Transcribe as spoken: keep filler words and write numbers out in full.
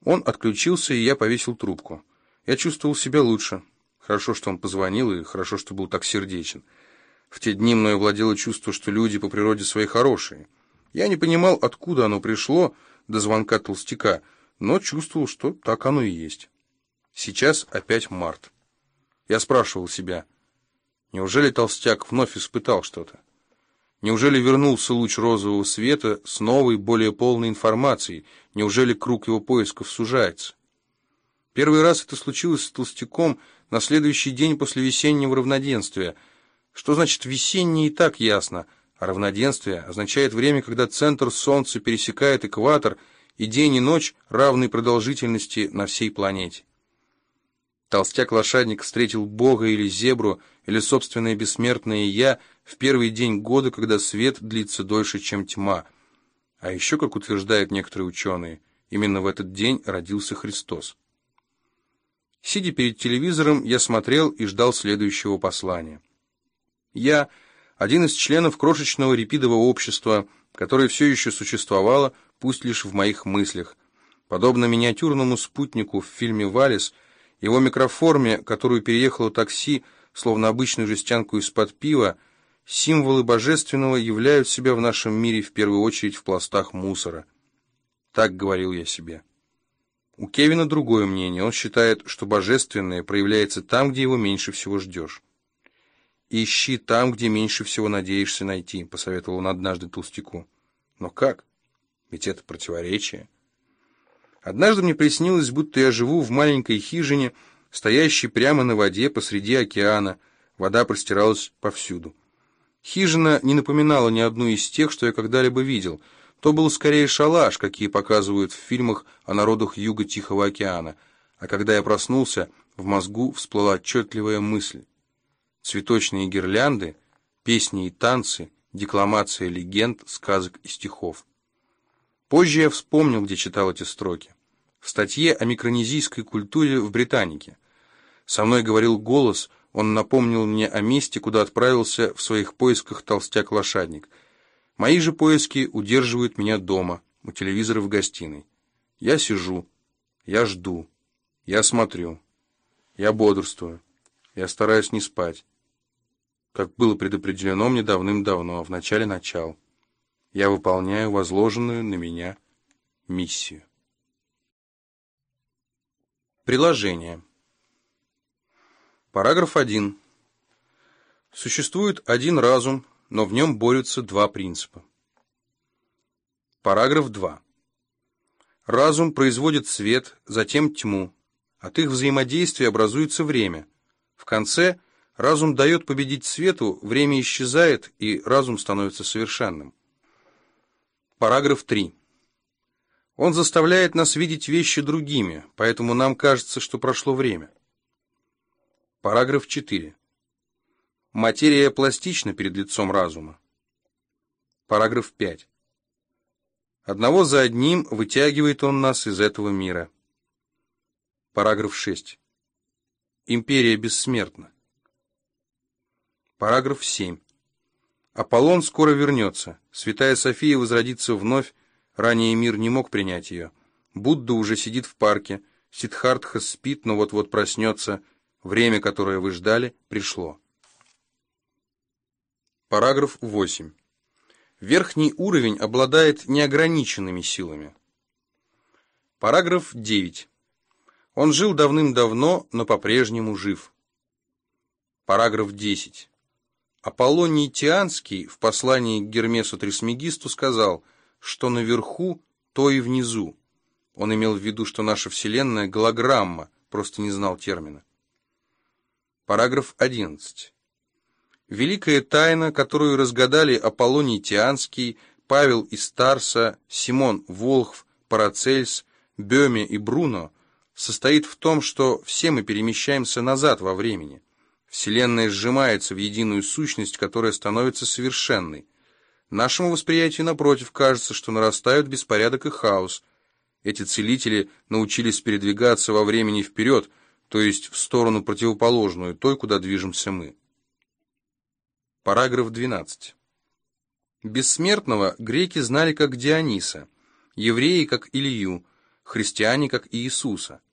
Он отключился, и я повесил трубку. Я чувствовал себя лучше. Хорошо, что он позвонил, и хорошо, что был так сердечен. В те дни мною владело чувство, что люди по природе своей хорошие. Я не понимал, откуда оно пришло до звонка толстяка, но чувствовал, что так оно и есть. Сейчас опять март. Я спрашивал себя, неужели толстяк вновь испытал что-то? Неужели вернулся луч розового света с новой, более полной информацией? Неужели круг его поисков сужается? Первый раз это случилось с толстяком на следующий день после весеннего равноденствия. Что значит весеннее, и так ясно, а равноденствие означает время, когда центр Солнца пересекает экватор, и день и ночь равной продолжительности на всей планете. Толстяк-лошадник встретил Бога или зебру, или собственное бессмертное «я» в первый день года, когда свет длится дольше, чем тьма. А еще, как утверждают некоторые ученые, именно в этот день родился Христос. Сидя перед телевизором, я смотрел и ждал следующего послания. Я, один из членов крошечного репидового общества, которое все еще существовало, пусть лишь в моих мыслях. Подобно миниатюрному спутнику в фильме «Валлис», его микроформе, которую переехало такси, словно обычную жестянку из-под пива, символы божественного являют себя в нашем мире в первую очередь в пластах мусора. Так говорил я себе. У Кевина другое мнение. Он считает, что божественное проявляется там, где его меньше всего ждешь. «Ищи там, где меньше всего надеешься найти», — посоветовал он однажды толстяку. Но как? Ведь это противоречие. Однажды мне приснилось, будто я живу в маленькой хижине, стоящей прямо на воде посреди океана. Вода простиралась повсюду. Хижина не напоминала ни одну из тех, что я когда-либо видел. То был скорее шалаш, какие показывают в фильмах о народах юга Тихого океана. А когда я проснулся, в мозгу всплыла отчетливая мысль. Цветочные гирлянды, песни и танцы, декламация легенд, сказок и стихов. Позже я вспомнил, где читал эти строки. В статье о микронезийской культуре в Британике. Со мной говорил голос, он напомнил мне о месте, куда отправился в своих поисках толстяк-лошадник. Мои же поиски удерживают меня дома, у телевизора в гостиной. Я сижу, я жду, я смотрю, я бодрствую, я стараюсь не спать. Как было предопределено мне давным-давно, в начале начал. Я выполняю возложенную на меня миссию. Приложение. Параграф один. Существует один разум, но в нем борются два принципа. Параграф два. Разум производит свет, затем тьму. От их взаимодействия образуется время. В конце разум дает победить свету, время исчезает, и разум становится совершенным. Параграф три. Он заставляет нас видеть вещи другими, поэтому нам кажется, что прошло время. Параграф четыре. Материя пластична перед лицом разума. Параграф пять. Одного за одним вытягивает он нас из этого мира. Параграф шесть. Империя бессмертна. Параграф семь. Аполлон скоро вернется. Святая София возродится вновь. Ранее мир не мог принять ее. Будда уже сидит в парке. Сиддхартха спит, но вот-вот проснется. Время, которое вы ждали, пришло. Параграф восемь. Верхний уровень обладает неограниченными силами. Параграф девять. Он жил давным-давно, но по-прежнему жив. Параграф десять. Аполлоний Тианский в послании к Гермесу Трисмегисту сказал, что наверху, то и внизу. Он имел в виду, что наша Вселенная – голограмма, просто не знал термина. Параграф одиннадцать. Великая тайна, которую разгадали Аполлоний Тианский, Павел из Тарса, Симон Волхв, Парацельс, Бёме и Бруно, состоит в том, что все мы перемещаемся назад во времени. Вселенная сжимается в единую сущность, которая становится совершенной. Нашему восприятию, напротив, кажется, что нарастают беспорядок и хаос. Эти целители научились передвигаться во времени вперед, то есть в сторону противоположную той, куда движемся мы. Параграф двенадцать. Бессмертного греки знали как Диониса, евреи как Илью, христиане как Иисуса.